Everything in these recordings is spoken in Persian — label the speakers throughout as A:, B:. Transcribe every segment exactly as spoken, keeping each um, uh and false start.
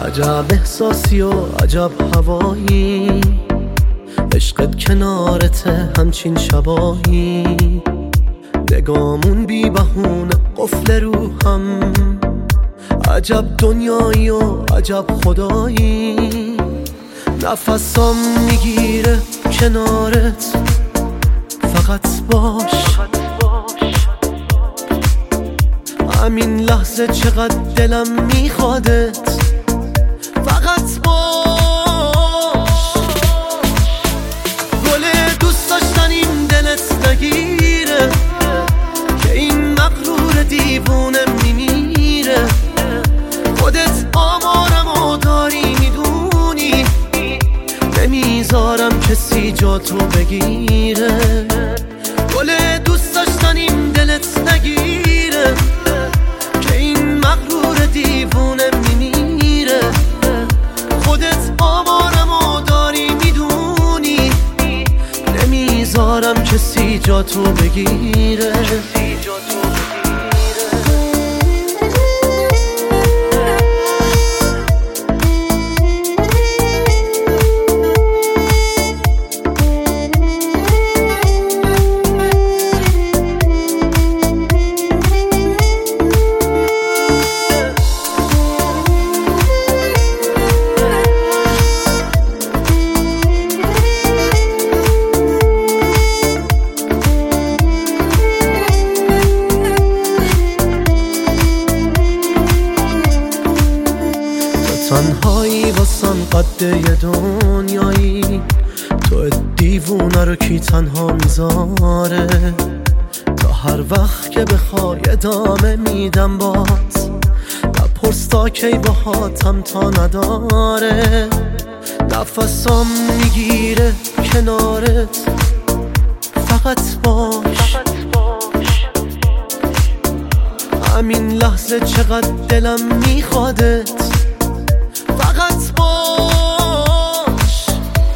A: عجب احساسی و عجب هوایی، عشقت کنارته همچین شبایی، نگامون بی بهونه قفل روحم، عجب دنیایی و عجب خدایی، نفسام میگیره کنارت، فقط باش همین لحظه چقدر دلم میخوادت، فقط باش. گل دوست داشتنیم دلت نگیره که این مغرور دیوونه میمیره، خودت آمارم و داری میدونی، نمیذارم کسی جا تو بگیره. گل دوست داشتنیم دلت نگیره که این مغرور دیوونه میمیره، خودت آمارم و داری میدونی، نمیذارم کسی جا تو بگیره. تنهایی واسم قد یه دنیایی، تو دیوونه رو کی تنها میذاره، تا هر وقت که بخوای ادامه میدم بات، نپرس تا کی باهاتم تا نداره، نفسام میگیره کنارت، فقط باش همین لحظه چقدر دلم میخوادت، فقط باش.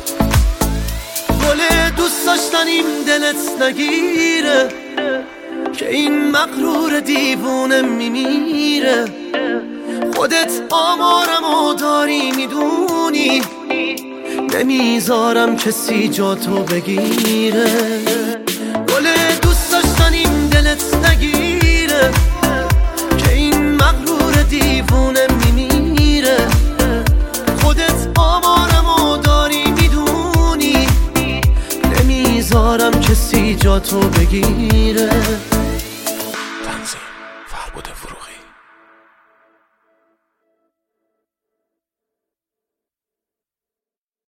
A: گل دوست داشتنیم دلت نگیره که این مغرور دیوونه میمیره، خودت آمارم و داری میدونی، نمیذارم کسی جا تو بگیره. گل دوست داشتنیم دلت نگیره که این مغرور دیوونه میمیره، خودت آمارم و داری میدونی، نمیذارم کسی جا تو بگیره.
B: تنظیم فربود فروغی.